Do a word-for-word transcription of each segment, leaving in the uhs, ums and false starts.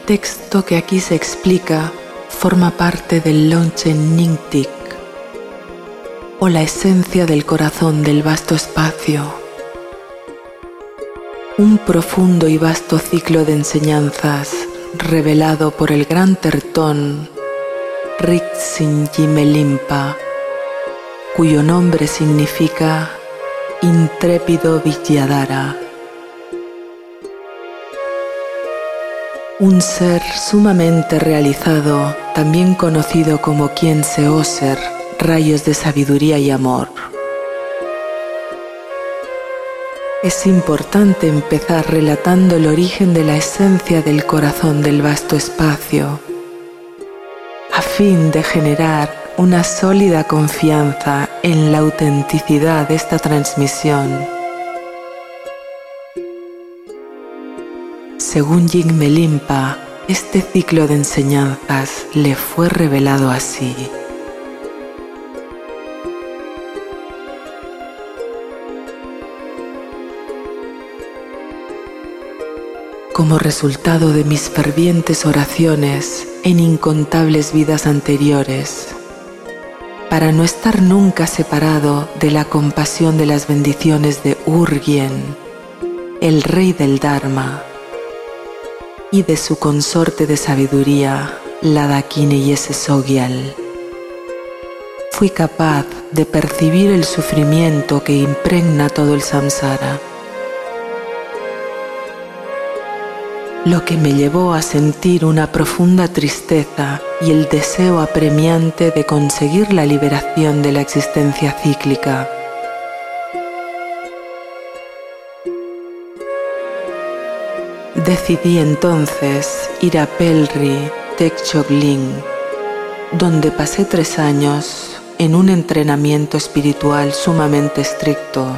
texto que aquí se explica forma parte del Longchen Nyingtik, o la esencia del corazón del vasto espacio, un profundo y vasto ciclo de enseñanzas revelado por el gran tertón Rizin Jime Limpa, cuyo nombre significa intrépido Vidyadhara. Un ser sumamente realizado, también conocido como Khyentse Oser, rayos de sabiduría y amor. Es importante empezar relatando el origen de la esencia del corazón del vasto espacio, a fin de generar una sólida confianza en la autenticidad de esta transmisión. Según Jigme Limpa, este ciclo de enseñanzas le fue revelado así. Como resultado de mis fervientes oraciones en incontables vidas anteriores, para no estar nunca separado de la compasión de las bendiciones de Urgyen, el rey del Dharma, y de su consorte de sabiduría, la Dakini Yese Sogyal, fui capaz de percibir el sufrimiento que impregna todo el samsara, lo que me llevó a sentir una profunda tristeza y el deseo apremiante de conseguir la liberación de la existencia cíclica. Decidí entonces ir a Pelri Tekchogling, donde pasé tres años en un entrenamiento espiritual sumamente estricto.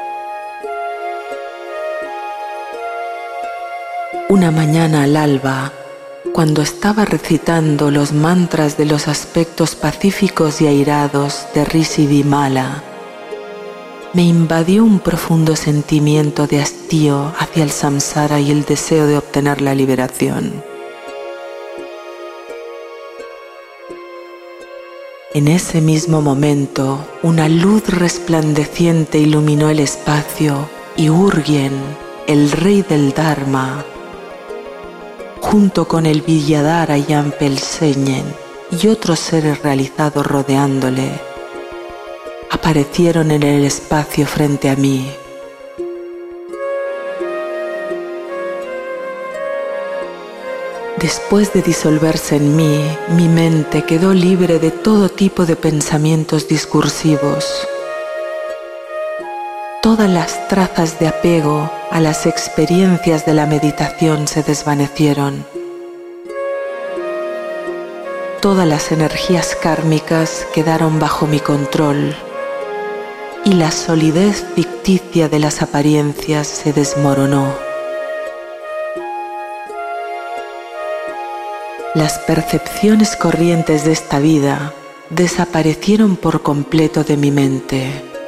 Una mañana al alba, cuando estaba recitando los mantras de los aspectos pacíficos y airados de Rishi Vimala, me invadió un profundo sentimiento de hastío hacia el samsara y el deseo de obtener la liberación. En ese mismo momento, una luz resplandeciente iluminó el espacio y Urgyen, el rey del Dharma, junto con el Vidyadhara Yampel Senyen y otros seres realizados rodeándole, aparecieron en el espacio frente a mí. Después de disolverse en mí, mi mente quedó libre de todo tipo de pensamientos discursivos. Todas las trazas de apego a las experiencias de la meditación se desvanecieron. Todas las energías kármicas quedaron bajo mi control y la solidez ficticia de las apariencias se desmoronó. Las percepciones corrientes de esta vida desaparecieron por completo de mi mente.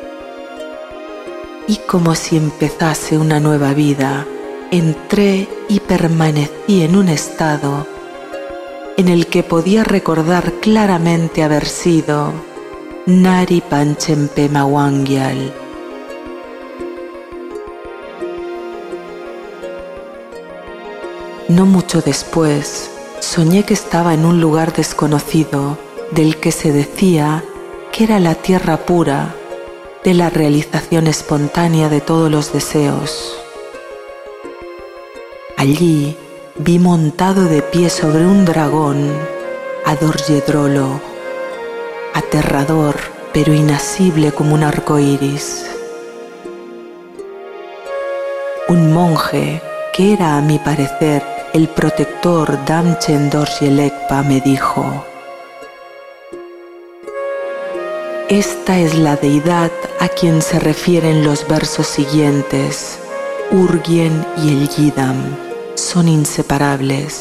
Y como si empezase una nueva vida, entré y permanecí en un estado en el que podía recordar claramente haber sido Nari Panchempema Wangyal. No mucho después, soñé que estaba en un lugar desconocido del que se decía que era la tierra pura de la realización espontánea de todos los deseos. Allí vi montado de pie sobre un dragón a Dorjedrolo, aterrador pero inasible como un arco iris. Un monje, que era a mi parecer el protector Damchen Dorjelekpa, me dijo: esta es la deidad a quien se refieren los versos siguientes. Urgyen y el Yidam son inseparables.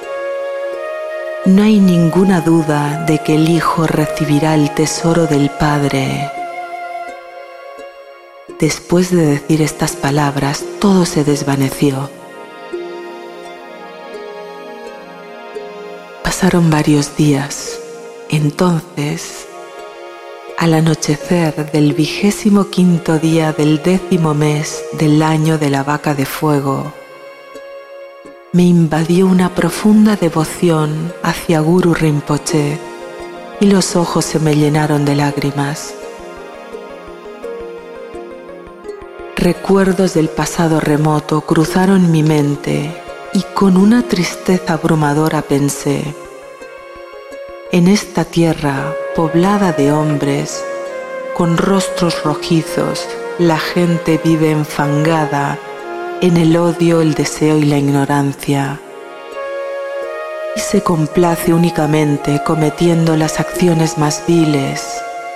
No hay ninguna duda de que el Hijo recibirá el tesoro del Padre. Después de decir estas palabras, todo se desvaneció. Pasaron varios días. Entonces, al anochecer del vigésimo quinto día del décimo mes del año de la vaca de fuego, me invadió una profunda devoción hacia Guru Rinpoche y los ojos se me llenaron de lágrimas. Recuerdos del pasado remoto cruzaron mi mente y con una tristeza abrumadora pensé: en esta tierra poblada de hombres, con rostros rojizos, la gente vive enfangada en el odio, el deseo y la ignorancia, y se complace únicamente cometiendo las acciones más viles.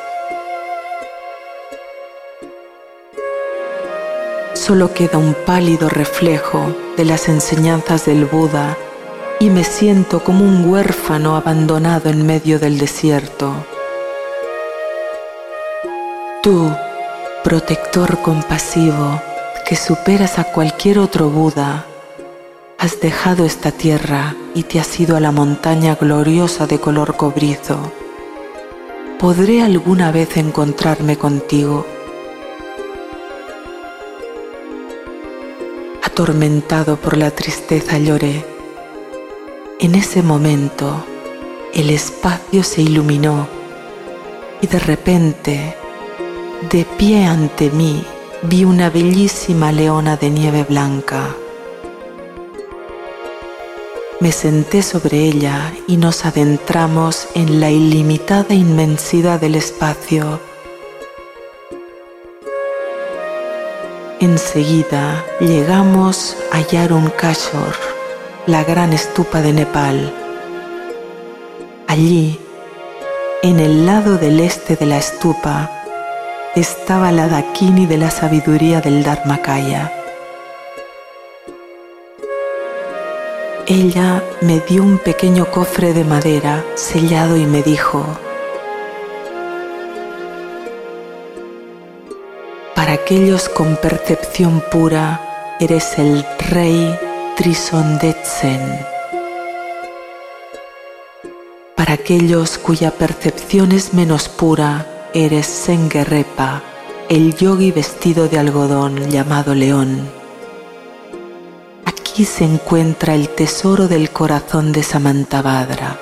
Solo queda un pálido reflejo de las enseñanzas del Buda y me siento como un huérfano abandonado en medio del desierto. Tú, protector compasivo, que superas a cualquier otro Buda, has dejado esta tierra y te has ido a la montaña gloriosa de color cobrizo. ¿Podré alguna vez encontrarme contigo? Atormentado por la tristeza lloré. En ese momento, el espacio se iluminó y de repente, de pie ante mí, vi una bellísima leona de nieve blanca. Me senté sobre ella y nos adentramos en la ilimitada inmensidad del espacio. Enseguida llegamos a Yarun-Kashor, la gran estupa de Nepal. Allí, en el lado del este de la estupa, estaba la Dakini de la sabiduría del Dharmakaya. Ella me dio un pequeño cofre de madera sellado y me dijo: para aquellos con percepción pura, eres el rey Trisondetsen. Para aquellos cuya percepción es menos pura, eres Sengerepa, el yogi vestido de algodón llamado león. Aquí se encuentra el tesoro del corazón de Samantabhadra,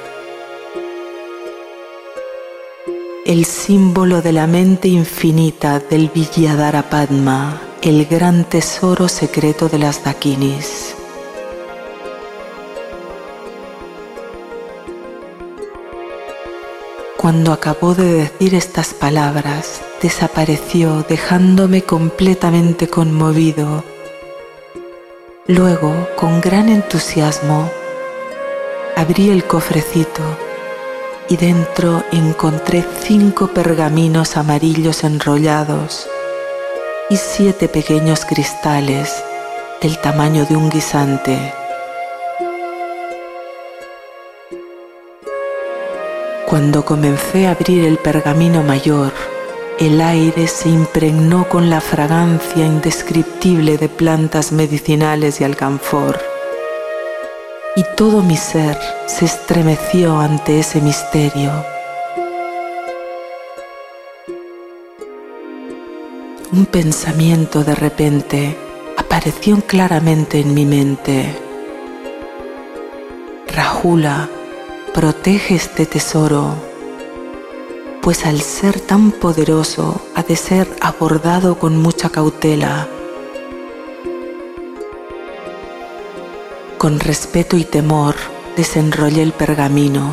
el símbolo de la mente infinita del Vidyadhara-padma, el gran tesoro secreto de las Dakinis. Cuando acabó de decir estas palabras, desapareció dejándome completamente conmovido. Luego, con gran entusiasmo, abrí el cofrecito y dentro encontré cinco pergaminos amarillos enrollados y siete pequeños cristales del tamaño de un guisante. Cuando comencé a abrir el pergamino mayor, el aire se impregnó con la fragancia indescriptible de plantas medicinales y alcanfor, y todo mi ser se estremeció ante ese misterio. Un pensamiento de repente apareció claramente en mi mente. Rahula, protege este tesoro, pues al ser tan poderoso ha de ser abordado con mucha cautela. Con respeto y temor desenrollé el pergamino.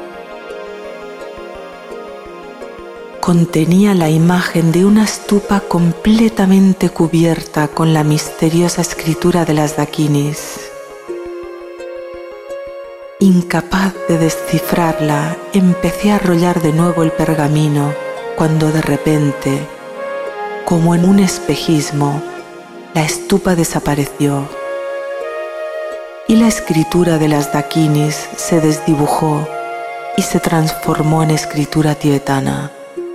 Contenía la imagen de una estupa completamente cubierta con la misteriosa escritura de las Dakinis. Incapaz de descifrarla, empecé a rollar de nuevo el pergamino cuando de repente, como en un espejismo, la estupa desapareció y la escritura de las Dakinis se desdibujó y se transformó en escritura tibetana.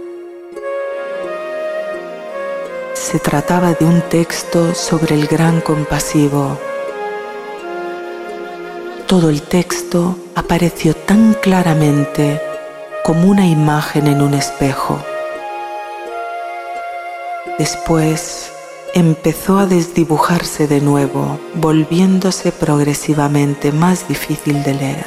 Se trataba de un texto sobre el gran compasivo. Todo el texto apareció tan claramente como una imagen en un espejo. Después empezó a desdibujarse de nuevo, volviéndose progresivamente más difícil de leer.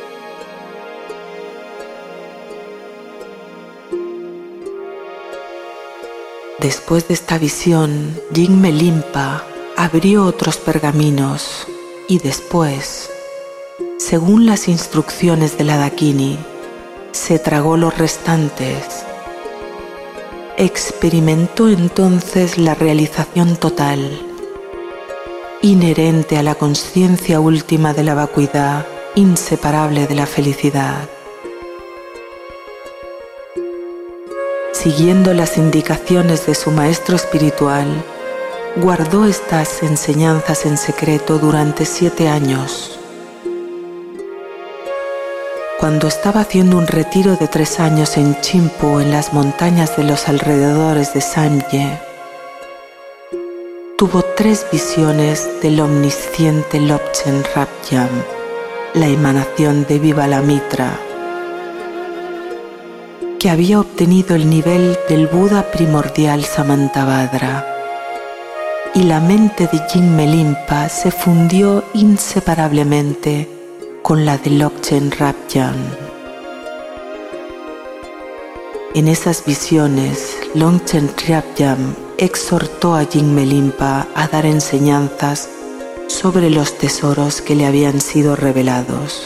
Después de esta visión, Jigme Limpa abrió otros pergaminos y después, según las instrucciones de la Dakini, se tragó los restantes. Experimentó entonces la realización total, inherente a la consciencia última de la vacuidad, inseparable de la felicidad. Siguiendo las indicaciones de su maestro espiritual, guardó estas enseñanzas en secreto durante siete años. Cuando estaba haciendo un retiro de tres años en Chimpu, en las montañas de los alrededores de Sanje, tuvo tres visiones del omnisciente Lobchen Rabjam, la emanación de Vivalamitra, que había obtenido el nivel del Buda primordial Samantabhadra, y la mente de Jigme Limpa se fundió inseparablemente con la de Lobchen Rabjam. En esas visiones, Lobchen Rabjam exhortó a Jigme Limpa a dar enseñanzas sobre los tesoros que le habían sido revelados.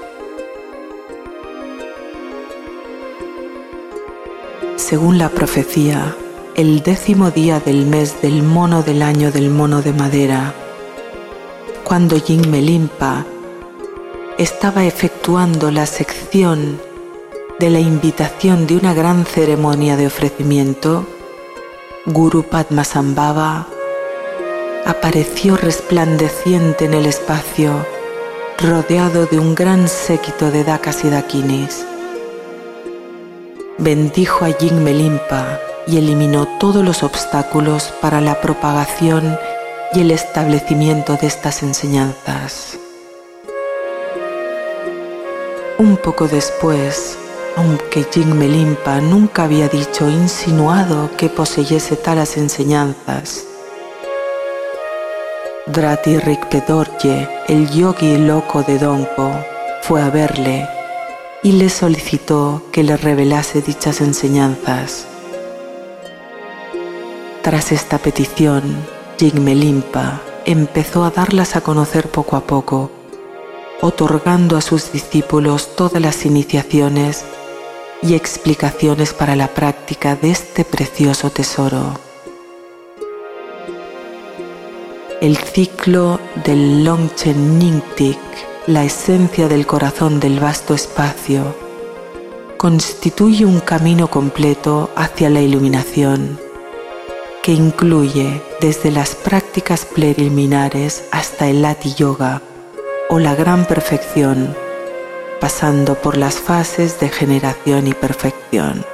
Según la profecía, el décimo día del mes del mono del año del mono de madera, cuando Jigme Limpa estaba efectuando la sección de la invitación de una gran ceremonia de ofrecimiento, Guru Padmasambhava apareció resplandeciente en el espacio, rodeado de un gran séquito de dakas y dakinis. Bendijo a Jigme Limpa y eliminó todos los obstáculos para la propagación y el establecimiento de estas enseñanzas. Un poco después, aunque Jigme Limpa nunca había dicho o insinuado que poseyese tales enseñanzas, Drati Rigpe Dorje, el yogi loco de Dongpo, fue a verle y le solicitó que le revelase dichas enseñanzas. Tras esta petición, Jigme Limpa empezó a darlas a conocer poco a poco, otorgando a sus discípulos todas las iniciaciones y explicaciones para la práctica de este precioso tesoro. El ciclo del Longchen Nyingtik, la esencia del corazón del vasto espacio, constituye un camino completo hacia la iluminación, que incluye desde las prácticas preliminares hasta el Lati Yoga o la gran perfección, pasando por las fases de generación y perfección.